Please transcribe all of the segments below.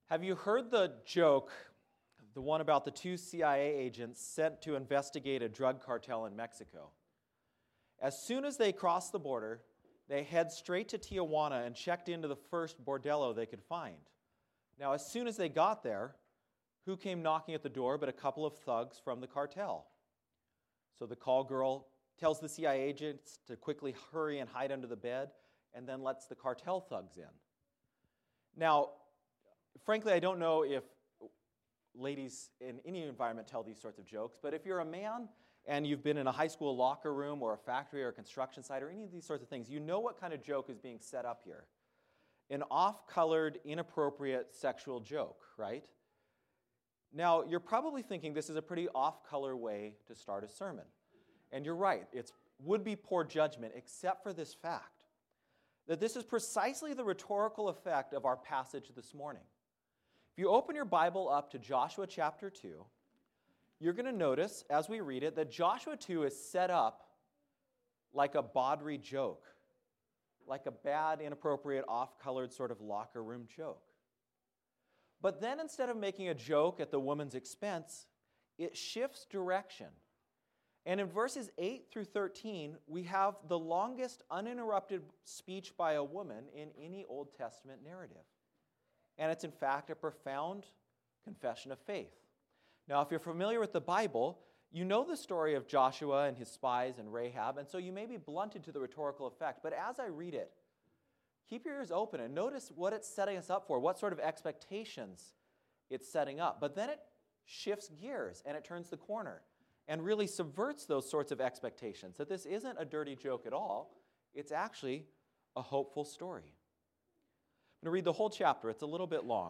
Have you heard the joke, the one about the two CIA agents sent to investigate a drug cartel in Mexico? As soon as they crossed the border, they head straight to Tijuana and checked into the first bordello they could find. Now, as soon as they got there, who came knocking at the door but a couple of thugs from the cartel? So the call girl tells the CIA agents to quickly hurry and hide under the bed, and then lets the cartel thugs in. Now, frankly, I don't know if ladies in any environment tell these sorts of jokes, but if you're a man and you've been in a high school locker room or a factory or a construction site or any of these sorts of things, you know what kind of joke is being set up here. An off-colored, inappropriate sexual joke, right? Now, you're probably thinking this is a pretty off-color way to start a sermon. And you're right, it would be poor judgment, except for this fact, that this is precisely the rhetorical effect of our passage this morning. If you open your Bible up to Joshua chapter 2, you're going to notice, as we read it, that Joshua 2 is set up like a Baudry joke, like a bad, inappropriate, off-colored sort of locker room joke. But then instead of making a joke at the woman's expense, it shifts direction. And in verses 8 through 13, we have the longest uninterrupted speech by a woman in any Old Testament narrative. And it's in fact a profound confession of faith. Now, if you're familiar with the Bible, you know the story of Joshua and his spies and Rahab, and so you may be blunted to the rhetorical effect. But as I read it, keep your ears open and notice what it's setting us up for, what sort of expectations it's setting up. But then it shifts gears and it turns the corner and really subverts those sorts of expectations, that this isn't a dirty joke at all. It's actually a hopeful story. I'm going to read the whole chapter. It's a little bit long.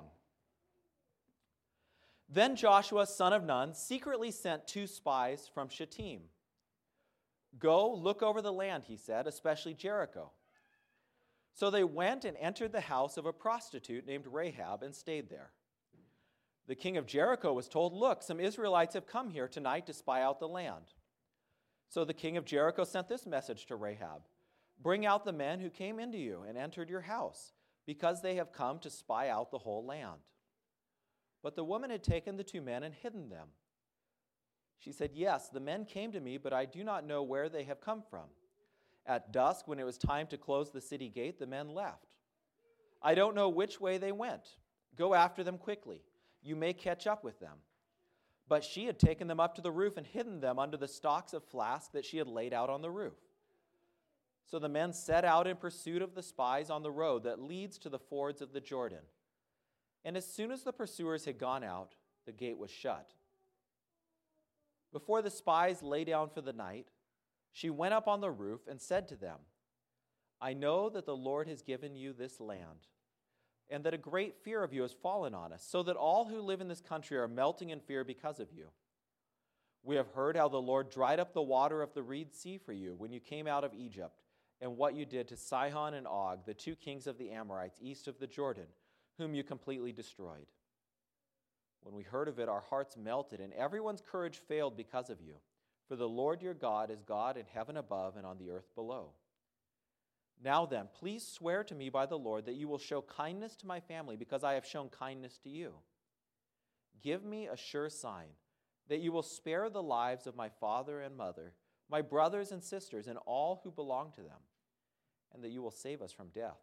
Then Joshua, son of Nun, secretly sent 2 spies from Shittim. Go, look over the land, he said, especially Jericho. So they went and entered the house of a prostitute named Rahab and stayed there. The king of Jericho was told, look, some Israelites have come here tonight to spy out the land. So the king of Jericho sent this message to Rahab. Bring out the men who came into you and entered your house, because they have come to spy out the whole land. But the woman had taken the 2 men and hidden them. She said, yes, the men came to me, but I do not know where they have come from. At dusk, when it was time to close the city gate, the men left. I don't know which way they went. Go after them quickly. You may catch up with them. But she had taken them up to the roof and hidden them under the stalks of flax that she had laid out on the roof. So the men set out in pursuit of the spies on the road that leads to the fords of the Jordan. And as soon as the pursuers had gone out, the gate was shut. Before the spies lay down for the night, she went up on the roof and said to them, I know that the Lord has given you this land, and that a great fear of you has fallen on us, so that all who live in this country are melting in fear because of you. We have heard how the Lord dried up the water of the Reed Sea for you when you came out of Egypt, and what you did to Sihon and Og, the 2 kings of the Amorites east of the Jordan, whom you completely destroyed. When we heard of it, our hearts melted, and everyone's courage failed because of you. For the Lord your God is God in heaven above and on the earth below. Now then, please swear to me by the Lord that you will show kindness to my family, because I have shown kindness to you. Give me a sure sign that you will spare the lives of my father and mother, my brothers and sisters, and all who belong to them, and that you will save us from death.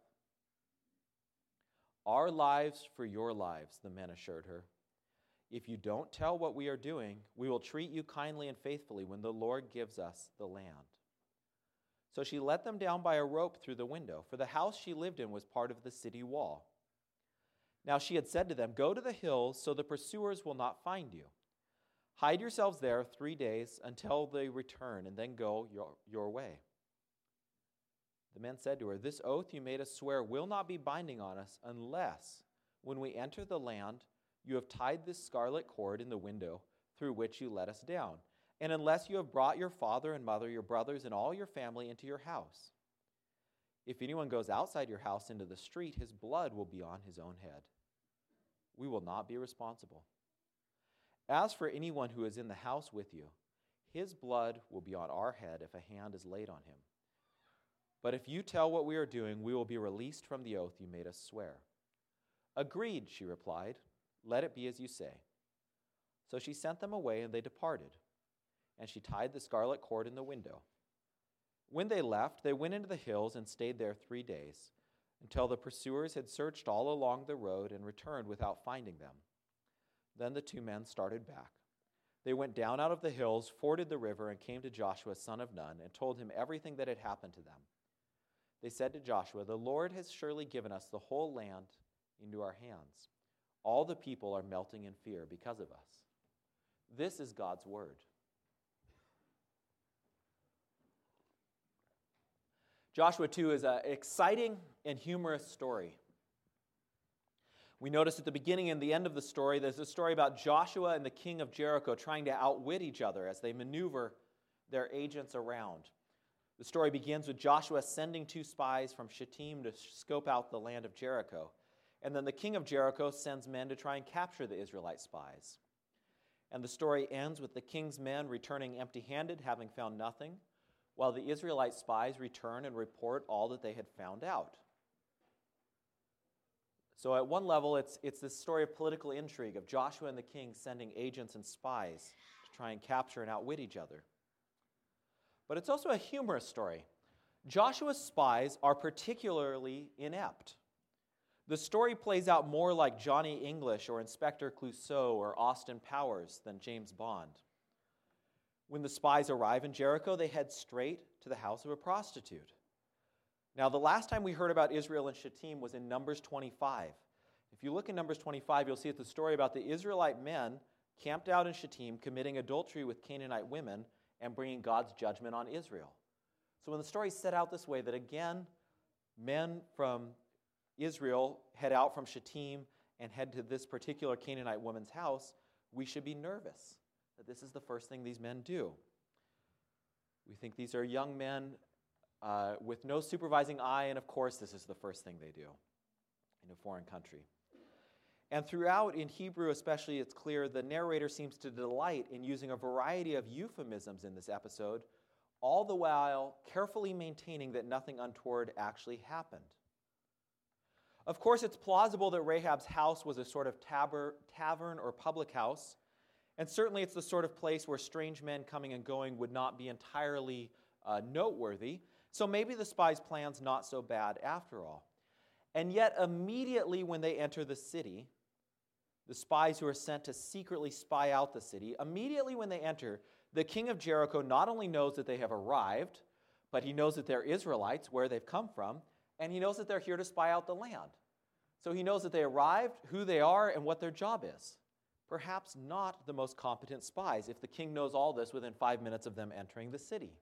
Our lives for your lives, the men assured her. If you don't tell what we are doing, we will treat you kindly and faithfully when the Lord gives us the land. So she let them down by a rope through the window, for the house she lived in was part of the city wall. Now she had said to them, go to the hills so the pursuers will not find you. Hide yourselves there 3 days until they return, and then go your way. The men said to her, this oath you made us swear will not be binding on us unless, when we enter the land, you have tied this scarlet cord in the window through which you let us down, and unless you have brought your father and mother, your brothers, and all your family into your house. If anyone goes outside your house into the street, his blood will be on his own head. We will not be responsible. As for anyone who is in the house with you, his blood will be on our head if a hand is laid on him. But if you tell what we are doing, we will be released from the oath you made us swear. "Agreed," she replied. "Let it be as you say." So she sent them away, and they departed. And she tied the scarlet cord in the window. When they left, they went into the hills and stayed there 3 days, until the pursuers had searched all along the road and returned without finding them. Then the 2 men started back. They went down out of the hills, forded the river, and came to Joshua, son of Nun, and told him everything that had happened to them. They said to Joshua, "The Lord has surely given us the whole land into our hands. All the people are melting in fear because of us." This is God's word. Joshua 2 is an exciting and humorous story. We notice at the beginning and the end of the story, there's a story about Joshua and the king of Jericho trying to outwit each other as they maneuver their agents around. The story begins with Joshua sending 2 spies from Shittim to scope out the land of Jericho. And then the king of Jericho sends men to try and capture the Israelite spies. And the story ends with the king's men returning empty-handed, having found nothing, while the Israelite spies return and report all that they had found out. So at one level, it's this story of political intrigue, of Joshua and the king sending agents and spies to try and capture and outwit each other. But it's also a humorous story. Joshua's spies are particularly inept. The story plays out more like Johnny English or Inspector Clouseau or Austin Powers than James Bond. When the spies arrive in Jericho, they head straight to the house of a prostitute. Now, the last time we heard about Israel and Shittim was in Numbers 25. If you look in Numbers 25, you'll see it's the story about the Israelite men camped out in Shittim, committing adultery with Canaanite women, and bringing God's judgment on Israel. So when the story is set out this way, that again, men from Israel head out from Shittim and head to this particular Canaanite woman's house, we should be nervous that this is the first thing these men do. We think these are young men with no supervising eye, and of course this is the first thing they do in a foreign country. And throughout, in Hebrew especially, it's clear the narrator seems to delight in using a variety of euphemisms in this episode, all the while carefully maintaining that nothing untoward actually happened. Of course, it's plausible that Rahab's house was a sort of tavern or public house, and certainly it's the sort of place where strange men coming and going would not be entirely noteworthy, so maybe the spies' plan's not so bad after all. And yet, immediately when they enter the city, the spies who are sent to secretly spy out the city, immediately when they enter, the king of Jericho not only knows that they have arrived, but he knows that they're Israelites, where they've come from, and he knows that they're here to spy out the land. So he knows that they arrived, who they are, and what their job is. Perhaps not the most competent spies, if the king knows all this within 5 minutes of them entering the city.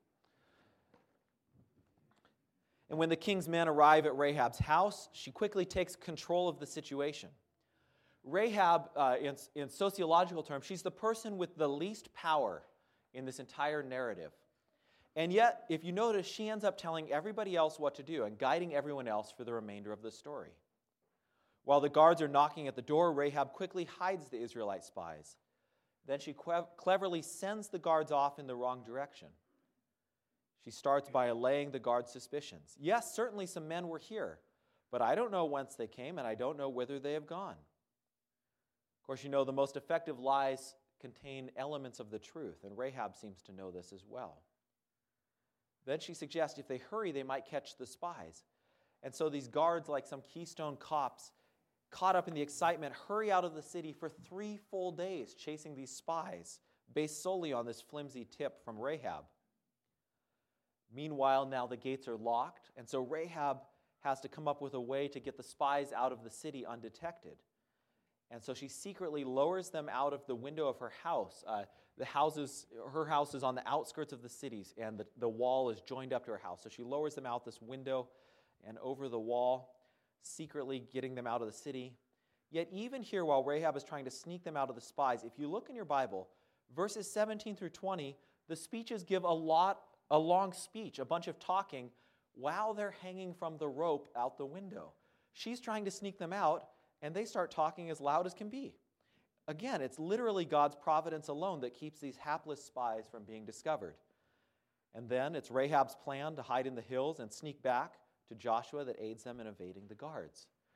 And when the king's men arrive at Rahab's house, she quickly takes control of the situation. Rahab, in sociological terms, she's the person with the least power in this entire narrative. And yet, if you notice, she ends up telling everybody else what to do and guiding everyone else for the remainder of the story. While the guards are knocking at the door, Rahab quickly hides the Israelite spies. Then she cleverly sends the guards off in the wrong direction. She starts by allaying the guards' suspicions. Yes, certainly some men were here, but I don't know whence they came, and I don't know whither they have gone. Of course, you know the most effective lies contain elements of the truth, and Rahab seems to know this as well. Then she suggests if they hurry, they might catch the spies. And so these guards, like some Keystone cops, caught up in the excitement, hurry out of the city for 3 full days, chasing these spies, based solely on this flimsy tip from Rahab. Meanwhile, now the gates are locked, and so Rahab has to come up with a way to get the spies out of the city undetected. And so she secretly lowers them out of the window of her house. Her house is on the outskirts of the cities, and the wall is joined up to her house. So she lowers them out this window and over the wall, secretly getting them out of the city. Yet even here, while Rahab is trying to sneak them out of the spies, if you look in your Bible, verses 17 through 20, the speeches give a long speech, a bunch of talking, while they're hanging from the rope out the window. She's trying to sneak them out, and they start talking as loud as can be. Again, it's literally God's providence alone that keeps these hapless spies from being discovered. And then it's Rahab's plan to hide in the hills and sneak back to Joshua that aids them in evading the guards.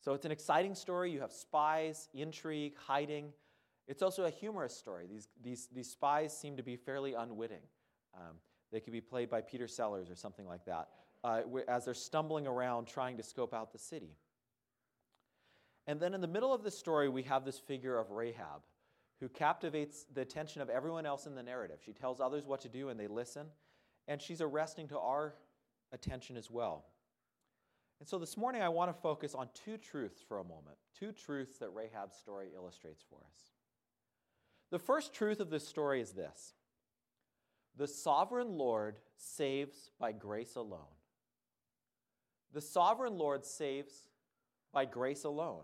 So it's an exciting story. You have spies, intrigue, hiding. It's also a humorous story. These spies seem to be fairly unwitting. They could be played by Peter Sellers or something like that, as they're stumbling around trying to scope out the city. And then in the middle of the story, we have this figure of Rahab, who captivates the attention of everyone else in the narrative. She tells others what to do, and they listen. And she's arresting to our attention as well. And so this morning, I want to focus on two truths for a moment, two truths that Rahab's story illustrates for us. The first truth of this story is this: the sovereign Lord saves by grace alone. The sovereign Lord saves by grace alone.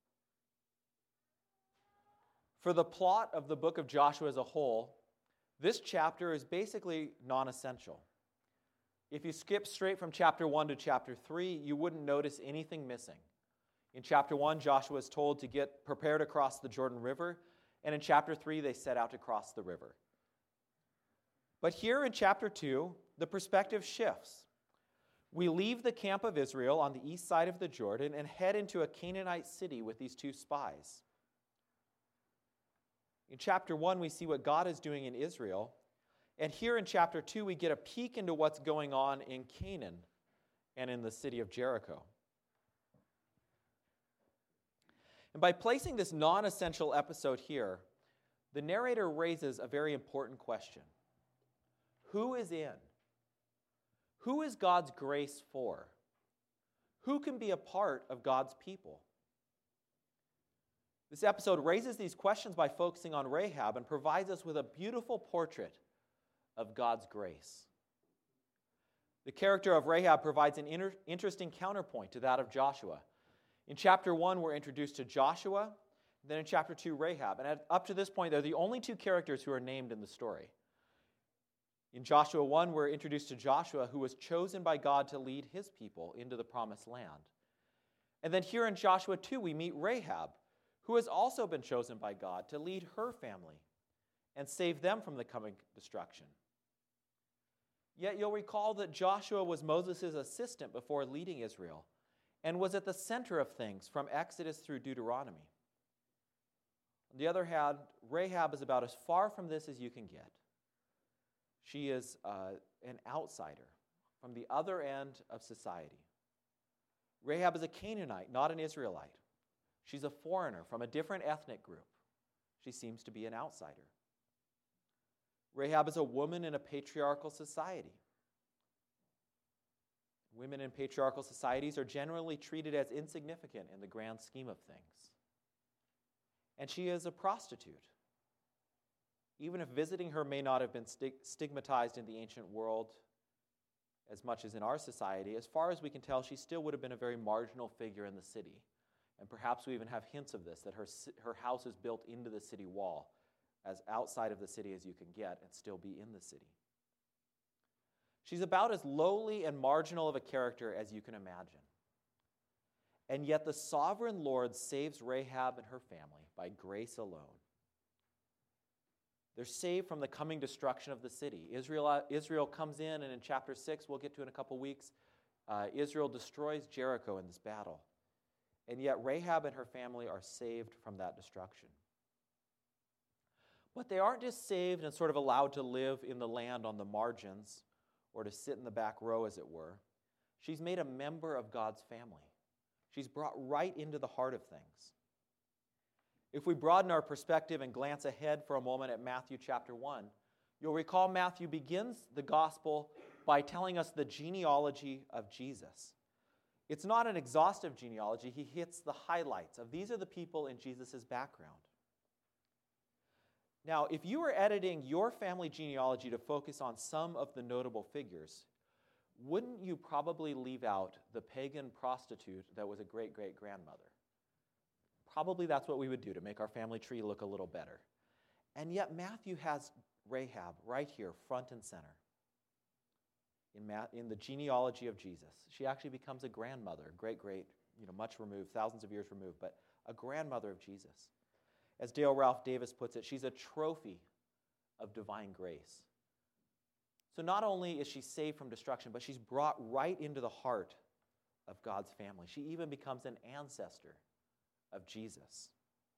For the plot of the book of Joshua as a whole, this chapter is basically non-essential. If you skip straight from chapter 1 to chapter 3, you wouldn't notice anything missing. In chapter 1, Joshua is told to get prepared to cross the Jordan River, and in chapter 3, they set out to cross the river. But here in chapter 2, the perspective shifts. We leave the camp of Israel on the east side of the Jordan and head into a Canaanite city with these two spies. In chapter 1, we see what God is doing in Israel. And here in chapter 2, we get a peek into what's going on in Canaan and in the city of Jericho. And by placing this non-essential episode here, the narrator raises a very important question. Who is in? Who is God's grace for? Who can be a part of God's people? This episode raises these questions by focusing on Rahab and provides us with a beautiful portrait of God's grace. The character of Rahab provides an interesting counterpoint to that of Joshua. In chapter 1, we're introduced to Joshua, then in chapter 2, Rahab. And up to this point, they're the only two characters who are named in the story. In Joshua 1, we're introduced to Joshua, who was chosen by God to lead his people into the promised land. And then here in Joshua 2, we meet Rahab, who has also been chosen by God to lead her family and save them from the coming destruction. Yet you'll recall that Joshua was Moses' assistant before leading Israel and was at the center of things from Exodus through Deuteronomy. On the other hand, Rahab is about as far from this as you can get. She is an outsider from the other end of society. Rahab is a Canaanite, not an Israelite. She's a foreigner from a different ethnic group. She seems to be an outsider. Rahab is a woman in a patriarchal society. Women in patriarchal societies are generally treated as insignificant in the grand scheme of things. And she is a prostitute. Even if visiting her may not have been stigmatized in the ancient world as much as in our society, as far as we can tell, she still would have been a very marginal figure in the city. And perhaps we even have hints of this, that her house is built into the city wall, as outside of the city as you can get and still be in the city. She's about as lowly and marginal of a character as you can imagine. And yet the sovereign Lord saves Rahab and her family by grace alone. They're saved from the coming destruction of the city. Israel comes in, and in chapter 6, we'll get to in a couple weeks, Israel destroys Jericho in this battle. And yet Rahab and her family are saved from that destruction. But they aren't just saved and sort of allowed to live in the land on the margins or to sit in the back row, as it were. She's made a member of God's family. She's brought right into the heart of things. If we broaden our perspective and glance ahead for a moment at Matthew chapter 1, you'll recall Matthew begins the gospel by telling us the genealogy of Jesus. It's not an exhaustive genealogy. He hits the highlights of these are the people in Jesus' background. Now, if you were editing your family genealogy to focus on some of the notable figures, wouldn't you probably leave out the pagan prostitute that was a great-great-grandmother? Probably that's what we would do to make our family tree look a little better. And yet Matthew has Rahab right here, front and center. In the genealogy of Jesus. She actually becomes a grandmother, great-great, much removed, thousands of years removed, but a grandmother of Jesus. As Dale Ralph Davis puts it, she's a trophy of divine grace. So not only is she saved from destruction, but she's brought right into the heart of God's family. She even becomes an ancestor of Jesus.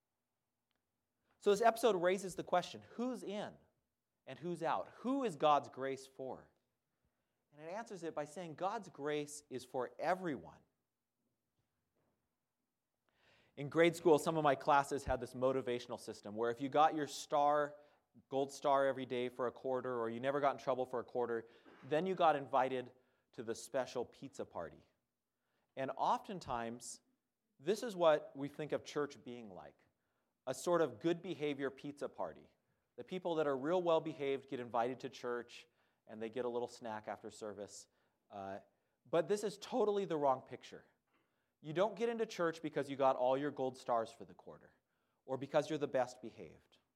So this episode raises the question, who's in and who's out? Who is God's grace for? And it answers it by saying God's grace is for everyone. In grade school, some of my classes had this motivational system where if you got your gold star every day for a quarter, or you never got in trouble for a quarter, then you got invited to the special pizza party. And oftentimes, this is what we think of church being like, a sort of good behavior pizza party. The people that are real well behaved get invited to church, and they get a little snack after service. But this is totally the wrong picture. You don't get into church because you got all your gold stars for the quarter, or because you're the best behaved.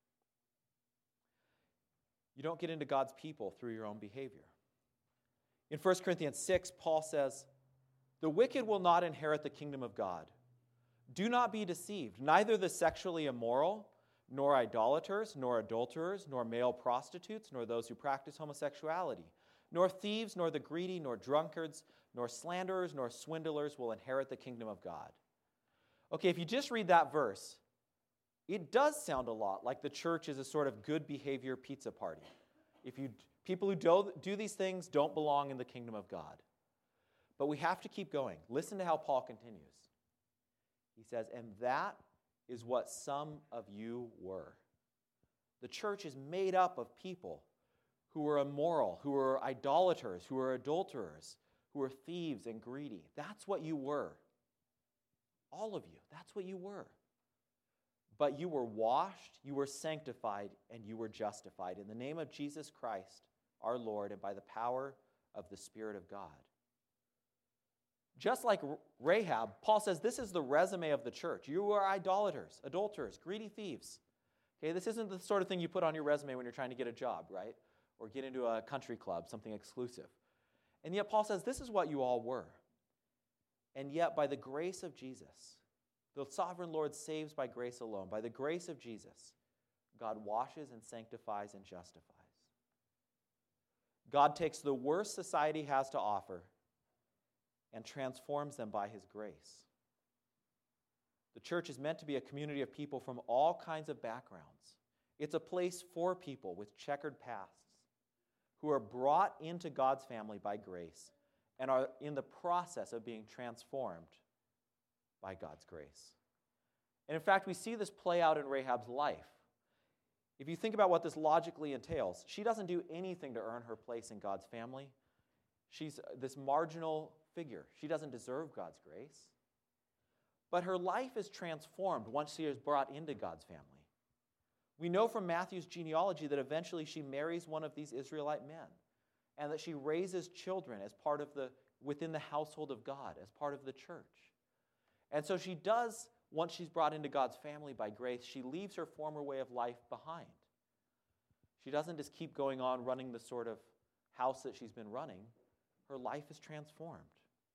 You don't get into God's people through your own behavior. In 1 Corinthians 6, Paul says, "The wicked will not inherit the kingdom of God. Do not be deceived. Neither the sexually immoral, nor idolaters, nor adulterers, nor male prostitutes, nor those who practice homosexuality, nor thieves, nor the greedy, nor drunkards, nor slanderers, nor swindlers will inherit the kingdom of God." Okay, if you just read that verse, it does sound a lot like the church is a sort of good behavior pizza party. People who do these things don't belong in the kingdom of God. But we have to keep going. Listen to how Paul continues. He says, "And that is what some of you were." The church is made up of people who are immoral, who are idolaters, who are adulterers, who are thieves and greedy. That's what you were. All of you, that's what you were. But you were washed, you were sanctified, and you were justified in the name of Jesus Christ, our Lord, and by the power of the Spirit of God. Just like Rahab, Paul says this is the resume of the church. You are idolaters, adulterers, greedy thieves. Okay, this isn't the sort of thing you put on your resume when you're trying to get a job, right? Or get into a country club, something exclusive. And yet Paul says this is what you all were. And yet by the grace of Jesus, the sovereign Lord saves by grace alone. By the grace of Jesus, God washes and sanctifies and justifies. God takes the worst society has to offer and transforms them by his grace. The church is meant to be a community of people from all kinds of backgrounds. It's a place for people with checkered pasts who are brought into God's family by grace and are in the process of being transformed by God's grace. And in fact, we see this play out in Rahab's life. If you think about what this logically entails, she doesn't do anything to earn her place in God's family. She's this marginal figure. She doesn't deserve God's grace. But her life is transformed once she is brought into God's family. We know from Matthew's genealogy that eventually she marries one of these Israelite men, and that she raises children as part of within the household of God, as part of the church. And so she does, once she's brought into God's family by grace, she leaves her former way of life behind. She doesn't just keep going on running the sort of house that she's been running. Her life is transformed.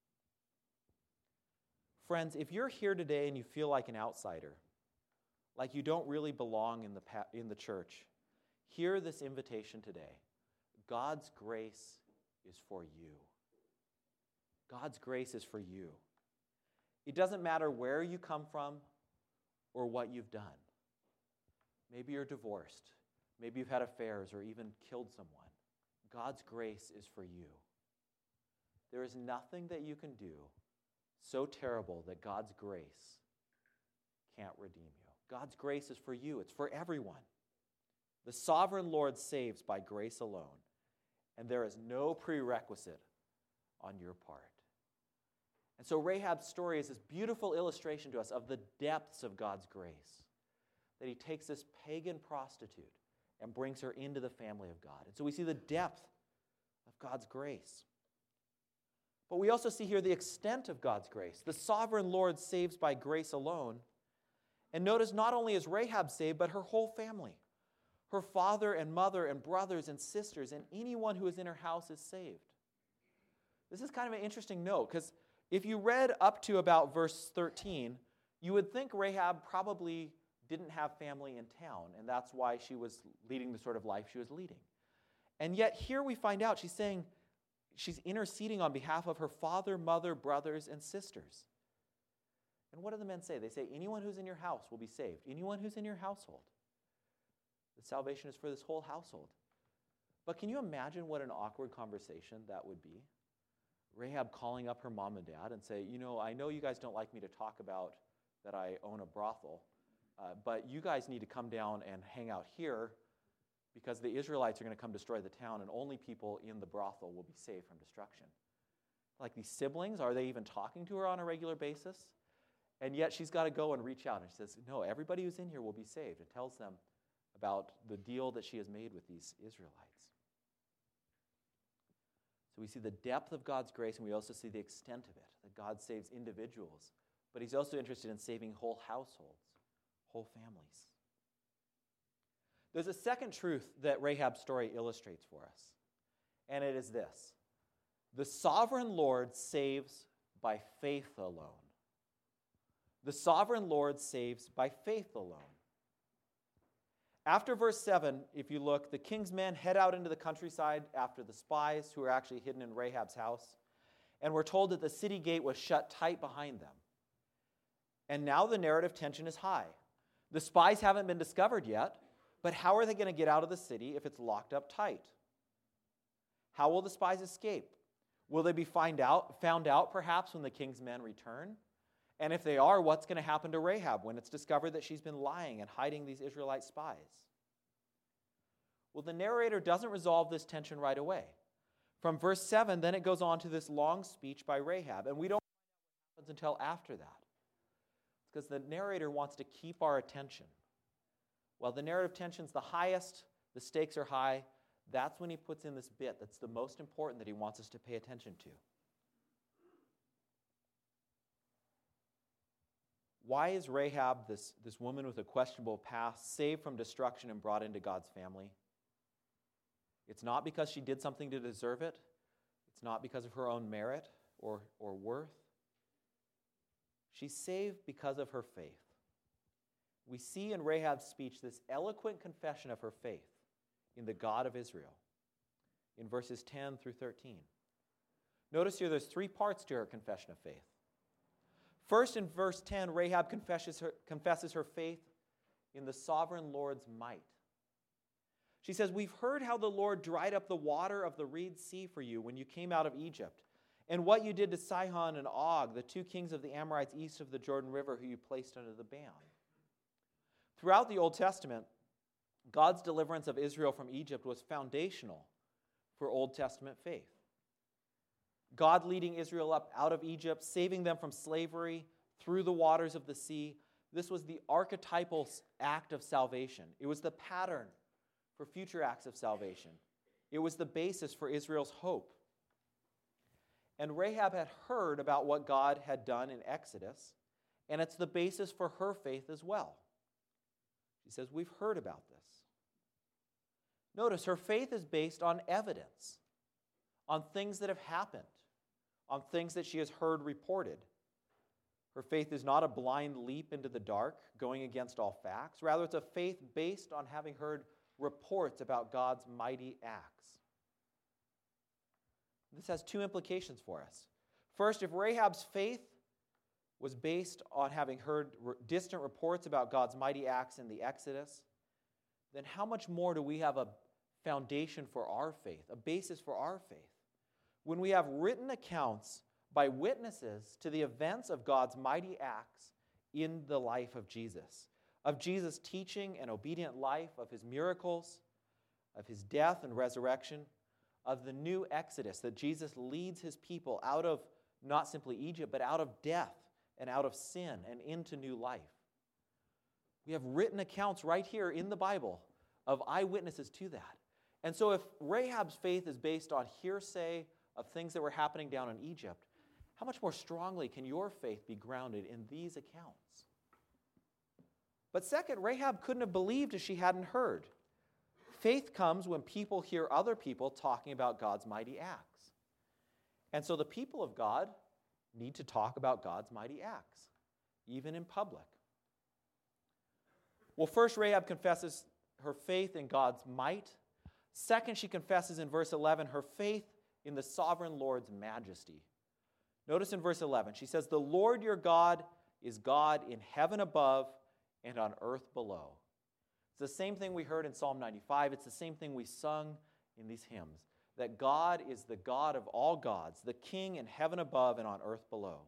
Friends, if you're here today and you feel like an outsider, like you don't really belong in the church, hear this invitation today. God's grace is for you. God's grace is for you. It doesn't matter where you come from or what you've done. Maybe you're divorced. Maybe you've had affairs or even killed someone. God's grace is for you. There is nothing that you can do so terrible that God's grace can't redeem you. God's grace is for you. It's for everyone. The sovereign Lord saves by grace alone, and there is no prerequisite on your part. And so Rahab's story is this beautiful illustration to us of the depths of God's grace, that he takes this pagan prostitute and brings her into the family of God. And so we see the depth of God's grace. But we also see here the extent of God's grace. The sovereign Lord saves by grace alone. And notice not only is Rahab saved, but her whole family. Her father and mother and brothers and sisters and anyone who is in her house is saved. This is kind of an interesting note, because if you read up to about verse 13, you would think Rahab probably didn't have family in town, and that's why she was leading the sort of life she was leading. And yet here we find out she's saying she's interceding on behalf of her father, mother, brothers, and sisters. And what do the men say? They say, anyone who's in your house will be saved. Anyone who's in your household. The salvation is for this whole household. But can you imagine what an awkward conversation that would be? Rahab calling up her mom and dad and say, I know you guys don't like me to talk about that I own a brothel, but you guys need to come down and hang out here because the Israelites are going to come destroy the town and only people in the brothel will be saved from destruction. Like these siblings, are they even talking to her on a regular basis? And yet she's got to go and reach out and she says, no, everybody who's in here will be saved. It tells them about the deal that she has made with these Israelites. So we see the depth of God's grace and we also see the extent of it, that God saves individuals, but he's also interested in saving whole households, whole families. There's a second truth that Rahab's story illustrates for us, and it is this. The sovereign Lord saves by faith alone. The sovereign Lord saves by faith alone. After verse 7, if you look, the king's men head out into the countryside after the spies who are actually hidden in Rahab's house, and we're told that the city gate was shut tight behind them. And now the narrative tension is high. The spies haven't been discovered yet, but how are they going to get out of the city if it's locked up tight? How will the spies escape? Will they be found out perhaps when the king's men return? And if they are, what's going to happen to Rahab when it's discovered that she's been lying and hiding these Israelite spies? Well, the narrator doesn't resolve this tension right away. From verse 7, then it goes on to this long speech by Rahab, and we don't know what happens until after that. Because the narrator wants to keep our attention. While the narrative tension's the highest, the stakes are high, that's when he puts in this bit that's the most important that he wants us to pay attention to. Why is Rahab, this woman with a questionable past, saved from destruction and brought into God's family? It's not because she did something to deserve it. It's not because of her own merit or worth. She's saved because of her faith. We see in Rahab's speech this eloquent confession of her faith in the God of Israel in verses 10 through 13. Notice here there's three parts to her confession of faith. First, in verse 10, Rahab confesses her faith in the sovereign Lord's might. She says, we've heard how the Lord dried up the water of the Reed Sea for you when you came out of Egypt, and what you did to Sihon and Og, the two kings of the Amorites east of the Jordan River, who you placed under the ban. Throughout the Old Testament, God's deliverance of Israel from Egypt was foundational for Old Testament faith. God leading Israel up out of Egypt, saving them from slavery through the waters of the sea. This was the archetypal act of salvation. It was the pattern for future acts of salvation. It was the basis for Israel's hope. And Rahab had heard about what God had done in Exodus, and it's the basis for her faith as well. She says, we've heard about this. Notice, her faith is based on evidence, on things that have happened, on things that she has heard reported. Her faith is not a blind leap into the dark, going against all facts. Rather, it's a faith based on having heard reports about God's mighty acts. This has two implications for us. First, if Rahab's faith was based on having heard distant reports about God's mighty acts in the Exodus, then how much more do we have a foundation for our faith, a basis for our faith, when we have written accounts by witnesses to the events of God's mighty acts in the life of Jesus' teaching and obedient life, of his miracles, of his death and resurrection, of the new Exodus that Jesus leads his people out of not simply Egypt, but out of death and out of sin and into new life. We have written accounts right here in the Bible of eyewitnesses to that. And so if Rahab's faith is based on hearsay of things that were happening down in Egypt, how much more strongly can your faith be grounded in these accounts? But second, Rahab couldn't have believed if she hadn't heard. Faith comes when people hear other people talking about God's mighty acts. And so the people of God need to talk about God's mighty acts, even in public. Well, first, Rahab confesses her faith in God's might. Second, she confesses in verse 11 her faith in the sovereign Lord's majesty. Notice in verse 11, she says, "The Lord your God is God in heaven above and on earth below." It's the same thing we heard in Psalm 95. It's the same thing we sung in these hymns, that God is the God of all gods, the King in heaven above and on earth below.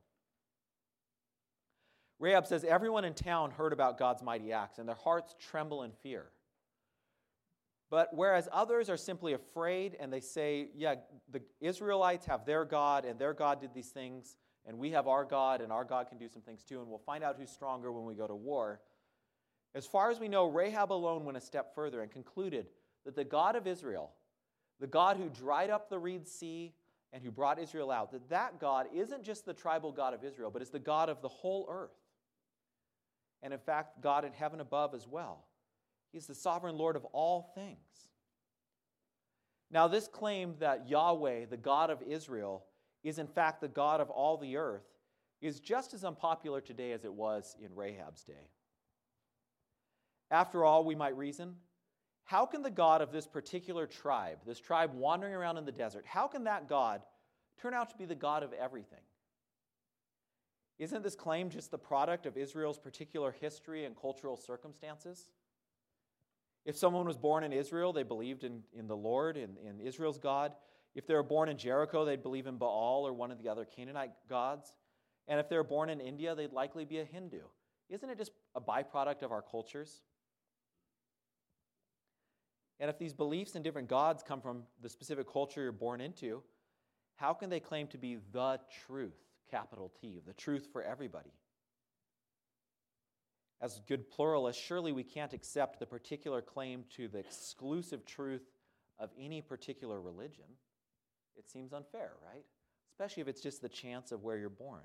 Rahab says, everyone in town heard about God's mighty acts, and their hearts tremble in fear. But whereas others are simply afraid and they say, yeah, the Israelites have their God, and their God did these things, and we have our God, and our God can do some things too, and we'll find out who's stronger when we go to war. As far as we know, Rahab alone went a step further and concluded that the God of Israel, the God who dried up the Reed Sea and who brought Israel out, that God isn't just the tribal God of Israel, but is the God of the whole earth. And in fact, God in heaven above as well. He's the sovereign Lord of all things. Now, this claim that Yahweh, the God of Israel, is in fact the God of all the earth is just as unpopular today as it was in Rahab's day. After all, we might reason, how can the God of this particular tribe, this tribe wandering around in the desert, how can that God turn out to be the God of everything? Isn't this claim just the product of Israel's particular history and cultural circumstances? If someone was born in Israel, they believed in the Lord, in Israel's God. If they were born in Jericho, they'd believe in Baal or one of the other Canaanite gods. And if they were born in India, they'd likely be a Hindu. Isn't it just a byproduct of our cultures? And if these beliefs in different gods come from the specific culture you're born into, how can they claim to be the truth, capital T, the truth for everybody? As good pluralists, surely we can't accept the particular claim to the exclusive truth of any particular religion. It seems unfair, right? Especially if it's just the chance of where you're born.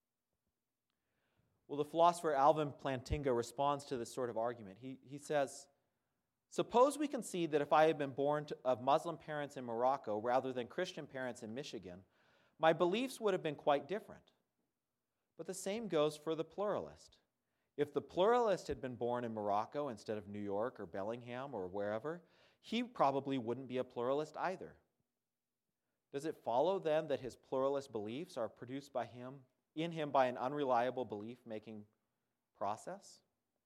Well, the philosopher Alvin Plantinga responds to this sort of argument. He says, suppose we concede that if I had been born of Muslim parents in Morocco rather than Christian parents in Michigan, my beliefs would have been quite different. But the same goes for the pluralist. If the pluralist had been born in Morocco instead of New York or Bellingham or wherever, he probably wouldn't be a pluralist either. Does it follow then that his pluralist beliefs are produced in him by an unreliable belief-making process?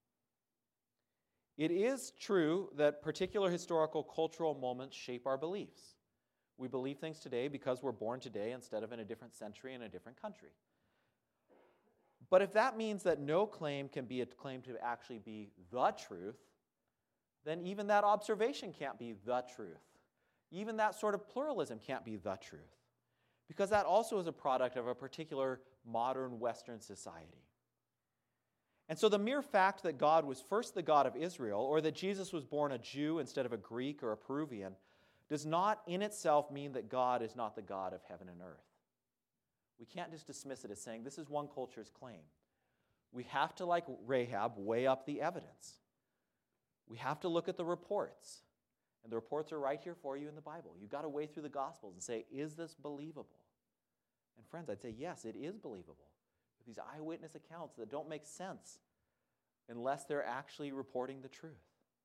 It is true that particular historical cultural moments shape our beliefs. We believe things today because we're born today instead of in a different century in a different country. But if that means that no claim can be a claim to actually be the truth, then even that observation can't be the truth. Even that sort of pluralism can't be the truth, because that also is a product of a particular modern Western society. And so the mere fact that God was first the God of Israel, or that Jesus was born a Jew instead of a Greek or a Peruvian, does not in itself mean that God is not the God of heaven and earth. We can't just dismiss it as saying this is one culture's claim. We have to, like Rahab, weigh up the evidence. We have to look at the reports. And the reports are right here for you in the Bible. You've got to weigh through the Gospels and say, is this believable? And friends, I'd say, yes, it is believable. These eyewitness accounts that don't make sense unless they're actually reporting the truth.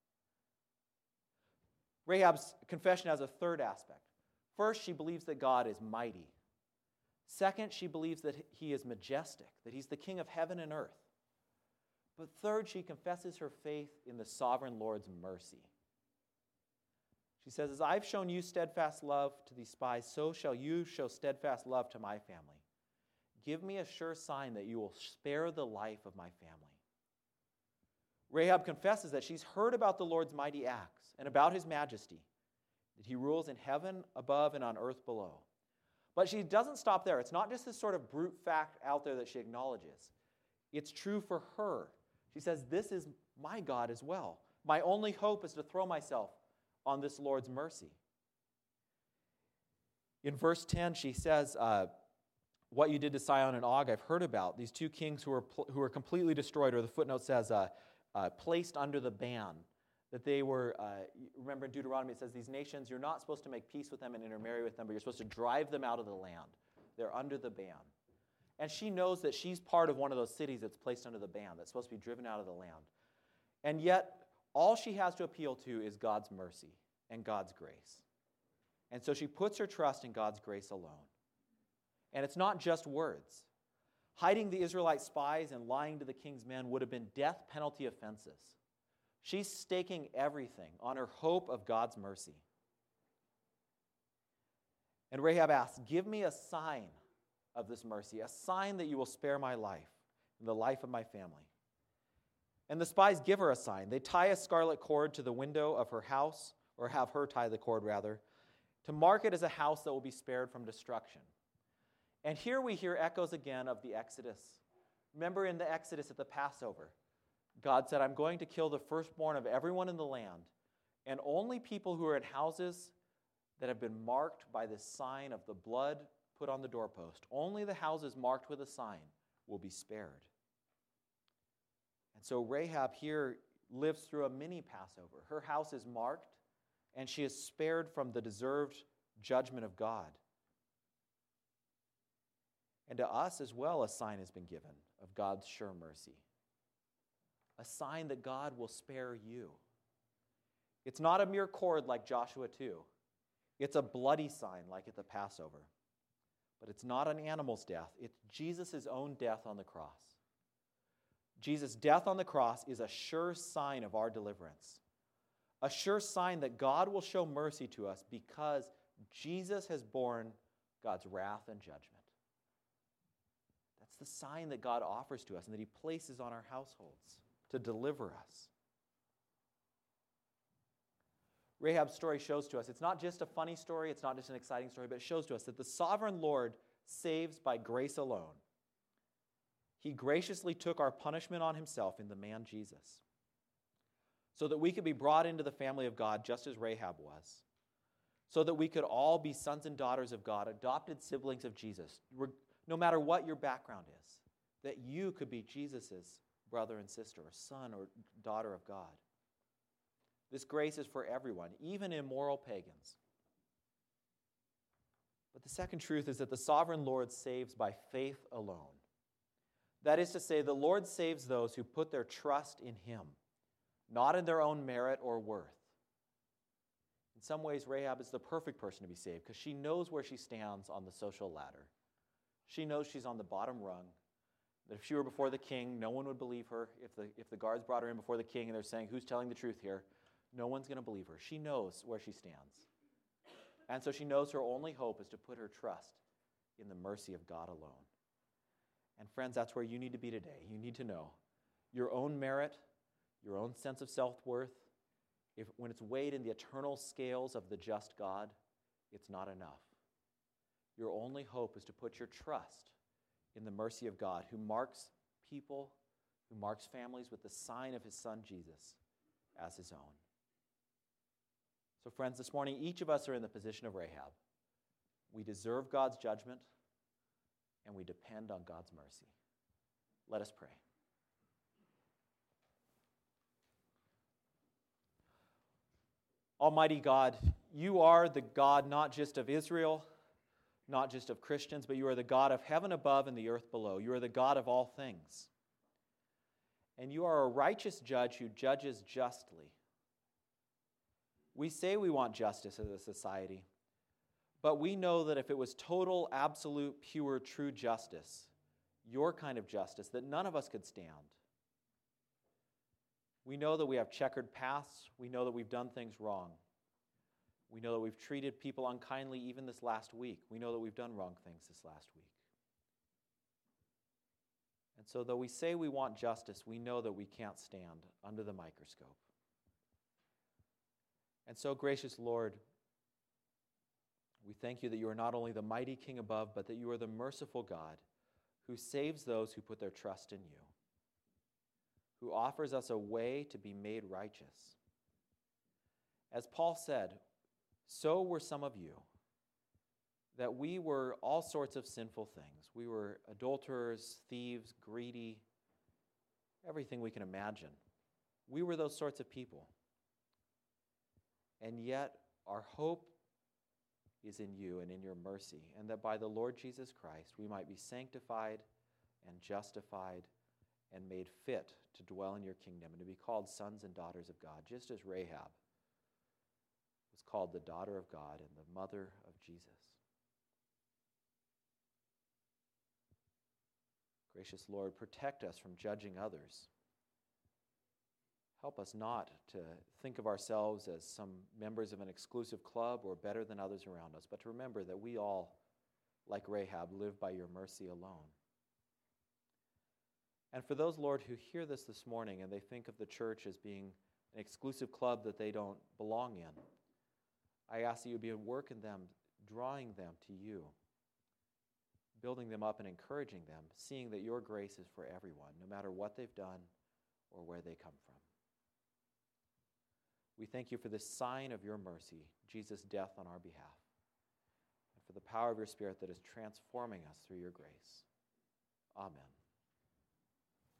Rahab's confession has a third aspect. First, she believes that God is mighty. Second, she believes that he is majestic, that he's the king of heaven and earth. But third, she confesses her faith in the sovereign Lord's mercy. She says, as I've shown you steadfast love to these spies, so shall you show steadfast love to my family. Give me a sure sign that you will spare the life of my family. Rahab confesses that she's heard about the Lord's mighty acts and about his majesty, that he rules in heaven above and on earth below. But she doesn't stop there. It's not just this sort of brute fact out there that she acknowledges. It's true for her. She says, this is my God as well. My only hope is to throw myself on this Lord's mercy. In verse 10, she says, what you did to Sihon and Og, I've heard about. These two kings who were completely destroyed, or the footnote says, placed under the ban. That they were, remember in Deuteronomy it says, these nations, you're not supposed to make peace with them and intermarry with them, but you're supposed to drive them out of the land. They're under the ban. And she knows that she's part of one of those cities that's placed under the ban, that's supposed to be driven out of the land. And yet, all she has to appeal to is God's mercy and God's grace. And so she puts her trust in God's grace alone. And it's not just words. Hiding the Israelite spies and lying to the king's men would have been death penalty offenses. She's staking everything on her hope of God's mercy. And Rahab asks, "Give me a sign of this mercy, a sign that you will spare my life and the life of my family." And the spies give her a sign. They tie a scarlet cord to the window of her house, or have her tie the cord rather, to mark it as a house that will be spared from destruction. And here we hear echoes again of the Exodus. Remember in the Exodus at the Passover, God said, "I'm going to kill the firstborn of everyone in the land, and only people who are in houses that have been marked by this sign of the blood put on the doorpost, only the houses marked with a sign will be spared." And so Rahab here lives through a mini Passover. Her house is marked, and she is spared from the deserved judgment of God. And to us as well, a sign has been given of God's sure mercy. A sign that God will spare you. It's not a mere cord like Joshua 2. It's a bloody sign like at the Passover. But it's not an animal's death. It's Jesus' own death on the cross. Jesus' death on the cross is a sure sign of our deliverance. A sure sign that God will show mercy to us because Jesus has borne God's wrath and judgment. That's the sign that God offers to us and that he places on our households to deliver us. Rahab's story shows to us, it's not just a funny story, it's not just an exciting story, but it shows to us that the sovereign Lord saves by grace alone. He graciously took our punishment on himself in the man Jesus, so that we could be brought into the family of God just as Rahab was, so that we could all be sons and daughters of God, adopted siblings of Jesus, no matter what your background is, that you could be Jesus' brother and sister, or son or daughter of God. This grace is for everyone, even immoral pagans. But the second truth is that the sovereign Lord saves by faith alone. That is to say, the Lord saves those who put their trust in him, not in their own merit or worth. In some ways, Rahab is the perfect person to be saved because she knows where she stands on the social ladder. She knows she's on the bottom rung, that if she were before the king, no one would believe her. If the guards brought her in before the king and they're saying, "Who's telling the truth here?" no one's going to believe her. She knows where she stands. And so she knows her only hope is to put her trust in the mercy of God alone. And friends, that's where you need to be today. You need to know your own merit, your own sense of self-worth, when it's weighed in the eternal scales of the just God, it's not enough. Your only hope is to put your trust in the mercy of God, who marks people, who marks families with the sign of his Son Jesus as his own. So friends, this morning, each of us are in the position of Rahab. We deserve God's judgment, and we depend on God's mercy. Let us pray. Almighty God, you are the God not just of Israel, not just of Christians, but you are the God of heaven above and the earth below. You are the God of all things. And you are a righteous judge who judges justly. We say we want justice as a society, but we know that if it was total, absolute, pure, true justice, your kind of justice, that none of us could stand. We know that we have checkered pasts. We know that we've done things wrong. We know that we've treated people unkindly even this last week. We know that we've done wrong things this last week. And so though we say we want justice, we know that we can't stand under the microscope. And so, gracious Lord, we thank you that you are not only the mighty King above, but that you are the merciful God who saves those who put their trust in you, who offers us a way to be made righteous. As Paul said, so were some of you, that we were all sorts of sinful things. We were adulterers, thieves, greedy, everything we can imagine. We were those sorts of people. And yet, our hope is in you and in your mercy, and that by the Lord Jesus Christ, we might be sanctified and justified and made fit to dwell in your kingdom and to be called sons and daughters of God, just as Rahab was called the daughter of God and the mother of Jesus. Gracious Lord, protect us from judging others. Help us not to think of ourselves as some members of an exclusive club or better than others around us, but to remember that we all, like Rahab, live by your mercy alone. And for those, Lord, who hear this morning and they think of the church as being an exclusive club that they don't belong in, I ask that you be at work in them, drawing them to you, building them up and encouraging them, seeing that your grace is for everyone, no matter what they've done or where they come from. We thank you for this sign of your mercy, Jesus' death on our behalf, and for the power of your Spirit that is transforming us through your grace. Amen.